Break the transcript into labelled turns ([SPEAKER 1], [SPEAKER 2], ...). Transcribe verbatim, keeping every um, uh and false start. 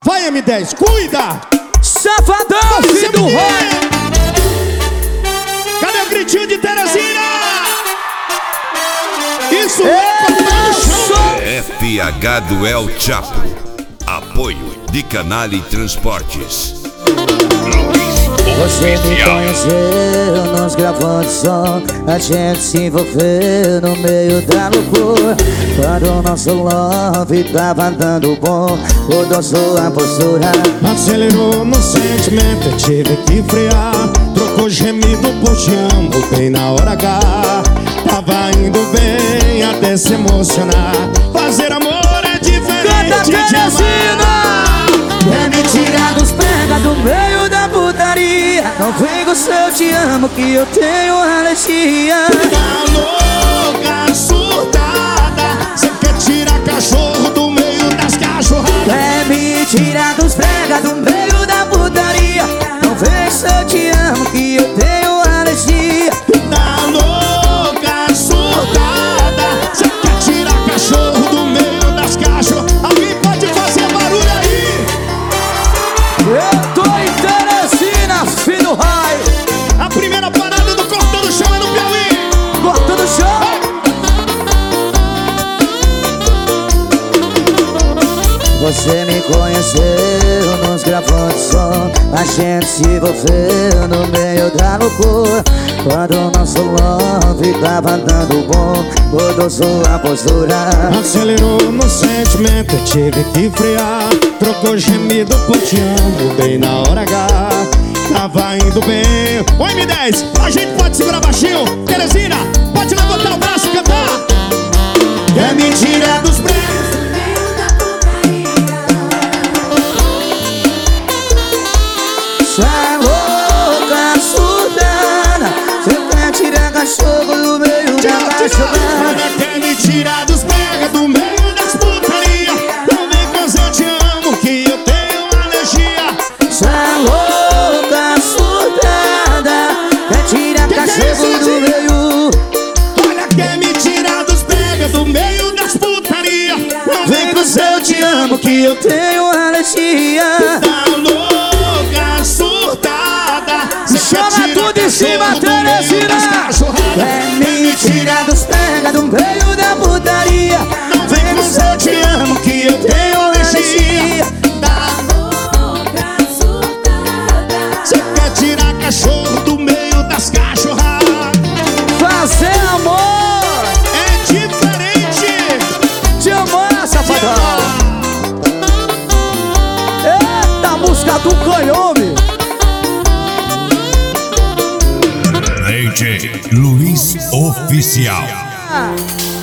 [SPEAKER 1] Vai, M dez, cuida!
[SPEAKER 2] Safadão, filho do Roy!
[SPEAKER 1] Cadê o gritinho de Teresina? Isso é
[SPEAKER 3] F H do El Chapo. Apoio de Canale Transportes.
[SPEAKER 2] Você me conheceu nos gravando som, a gente se envolveu no meio da loucura. Quando o nosso love tava dando bom, mudou sua postura.
[SPEAKER 1] Acelerou no sentimento, eu tive que frear. Trocou gemido por te amo bem na hora H. Tava indo bem até se emocionar. Fazer amor é diferente de amar.
[SPEAKER 2] Quer me tirar dos pega do meio da putaria. Não vem com seu te amo que eu tenho alergia.
[SPEAKER 1] Tá louca, surtada, cê quer tirar cachorro do meio das cachorradas.
[SPEAKER 2] Quer me tirar dos pega do meio da putaria. Não vem com seu te amo que eu tenho alergia.
[SPEAKER 1] Tá louca, surtada, cê quer tirar cachorro do meio das cachorradas. Alguém pode fazer barulho aí?
[SPEAKER 2] Eu tô em Teresina, filho do raio.
[SPEAKER 1] A primeira parada do Cortando o Chão é no Piauí.
[SPEAKER 2] Cortando o chão. Você me conheceu nos gravando som, a gente se envolveu no meio da loucura. Quando o nosso love tava dando bom, mudou sua postura.
[SPEAKER 1] Acelerou no sentimento, eu tive que frear. Trocou gemido por te amo bem na hora H. Tava indo bem. Ô M dez, a gente pode segurar baixinho. Teresina, pode levantar o braço e cantar. Quer me tirar dos braços.
[SPEAKER 2] Cê é louca, surdana, cê quer tirar cachorro do meio da cachorrada.
[SPEAKER 1] Quer me tirar dos pega do meio das putaria. Não vem com eu te amo que eu tenho alergia.
[SPEAKER 2] Cê é louca, surdana, quer tirar cachorro do meio.
[SPEAKER 1] Olha, quer me tirar dos pega do meio das putaria. Não
[SPEAKER 2] Vem com eu te amo que eu tenho alergia.
[SPEAKER 1] Tá louca, surtada,
[SPEAKER 2] Chama tudo em cima, Teresina. Quer me tirar dos pega do meio da putaria.
[SPEAKER 1] Não vem com eu te amo que eu tenho alergia.
[SPEAKER 4] Tá louca, surtada.
[SPEAKER 1] Você quer tirar cachorro do meio das cachorradas.
[SPEAKER 2] Fazer amor
[SPEAKER 1] É diferente
[SPEAKER 2] de amor, safadão. Eita, música do canhome.
[SPEAKER 3] D J Luiz Oficial.
[SPEAKER 2] Ah.